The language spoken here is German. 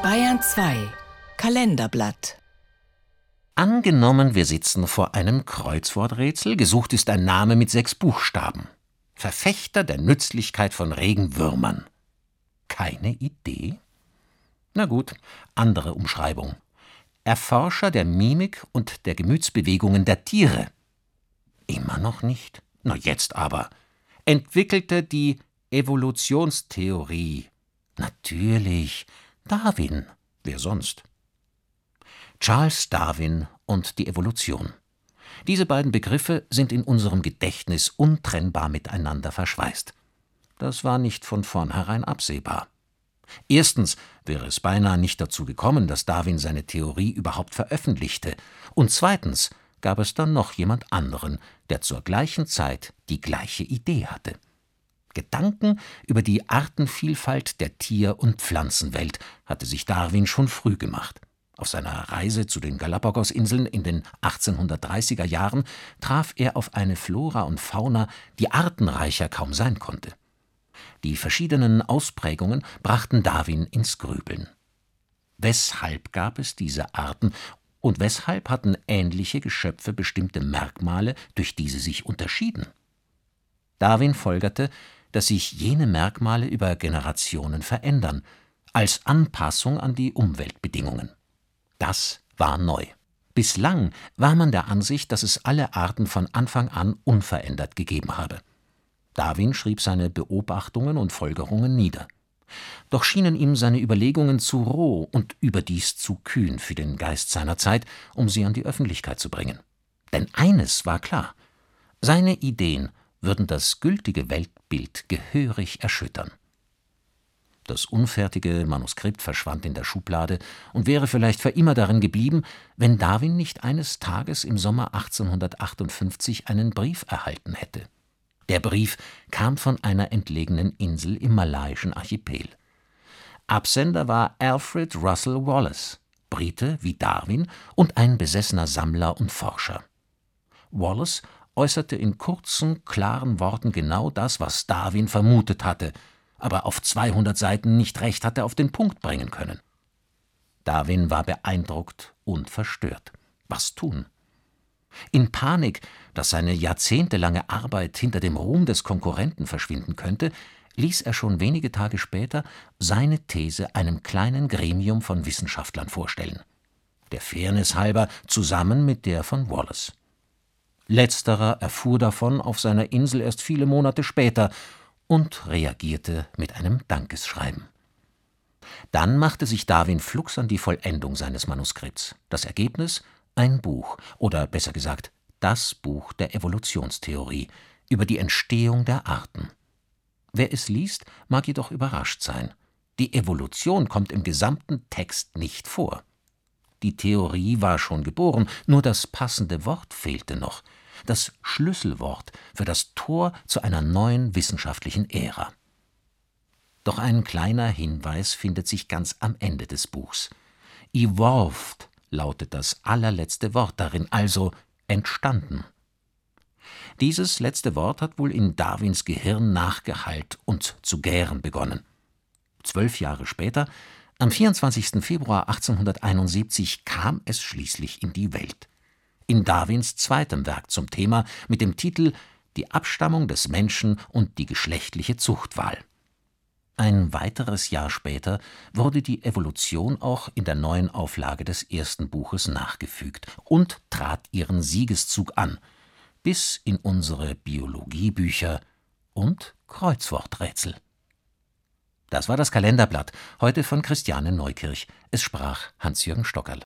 Bayern 2 Kalenderblatt. Angenommen, wir sitzen vor einem Kreuzworträtsel. Gesucht ist ein Name mit 6 Buchstaben. Verfechter der Nützlichkeit von Regenwürmern. Keine Idee? Na gut, andere Umschreibung. Erforscher der Mimik und der Gemütsbewegungen der Tiere. Immer noch nicht? Na jetzt aber. Entwickelte die Evolutionstheorie. Natürlich, Darwin. Wer sonst? Charles Darwin und die Evolution. Diese beiden Begriffe sind in unserem Gedächtnis untrennbar miteinander verschweißt. Das war nicht von vornherein absehbar. Erstens wäre es beinahe nicht dazu gekommen, dass Darwin seine Theorie überhaupt veröffentlichte. Und zweitens gab es dann noch jemand anderen, der zur gleichen Zeit die gleiche Idee hatte. Gedanken über die Artenvielfalt der Tier- und Pflanzenwelt hatte sich Darwin schon früh gemacht. Auf seiner Reise zu den Galapagosinseln in den 1830er Jahren traf er auf eine Flora und Fauna, die artenreicher kaum sein konnte. Die verschiedenen Ausprägungen brachten Darwin ins Grübeln. Weshalb gab es diese Arten und weshalb hatten ähnliche Geschöpfe bestimmte Merkmale, durch die sie sich unterschieden? Darwin folgerte, dass sich jene Merkmale über Generationen verändern, als Anpassung an die Umweltbedingungen. Das war neu. Bislang war man der Ansicht, dass es alle Arten von Anfang an unverändert gegeben habe. Darwin schrieb seine Beobachtungen und Folgerungen nieder. Doch schienen ihm seine Überlegungen zu roh und überdies zu kühn für den Geist seiner Zeit, um sie an die Öffentlichkeit zu bringen. Denn eines war klar: seine Ideen würden das gültige Weltbild gehörig erschüttern. Das unfertige Manuskript verschwand in der Schublade und wäre vielleicht für immer darin geblieben, wenn Darwin nicht eines Tages im Sommer 1858 einen Brief erhalten hätte. Der Brief kam von einer entlegenen Insel im malaiischen Archipel. Absender war Alfred Russel Wallace, Brite wie Darwin und ein besessener Sammler und Forscher. Wallace äußerte in kurzen, klaren Worten genau das, was Darwin vermutet hatte, aber auf 200 Seiten nicht recht hatte auf den Punkt bringen können. Darwin war beeindruckt und verstört. Was tun? In Panik, dass seine jahrzehntelange Arbeit hinter dem Ruhm des Konkurrenten verschwinden könnte, ließ er schon wenige Tage später seine These einem kleinen Gremium von Wissenschaftlern vorstellen. Der Fairness halber zusammen mit der von Wallace. Letzterer erfuhr davon auf seiner Insel erst viele Monate später und reagierte mit einem Dankesschreiben. Dann machte sich Darwin flugs an die Vollendung seines Manuskripts. Das Ergebnis: ein Buch, oder besser gesagt, das Buch der Evolutionstheorie, über die Entstehung der Arten. Wer es liest, mag jedoch überrascht sein. Die Evolution kommt im gesamten Text nicht vor. Die Theorie war schon geboren, nur das passende Wort fehlte noch. Das Schlüsselwort für das Tor zu einer neuen wissenschaftlichen Ära. Doch ein kleiner Hinweis findet sich ganz am Ende des Buchs. Evolved lautet das allerletzte Wort darin, also entstanden. Dieses letzte Wort hat wohl in Darwins Gehirn nachgehallt und zu gären begonnen. 12 Jahre später, am 24. Februar 1871, kam es schließlich in die Welt. In Darwins zweitem Werk zum Thema mit dem Titel »Die Abstammung des Menschen und die geschlechtliche Zuchtwahl«. Ein weiteres Jahr später wurde die Evolution auch in der neuen Auflage des ersten Buches nachgefügt und trat ihren Siegeszug an, bis in unsere Biologiebücher und Kreuzworträtsel. Das war das Kalenderblatt, heute von Christiane Neukirch. Es sprach Hans-Jürgen Stockerl.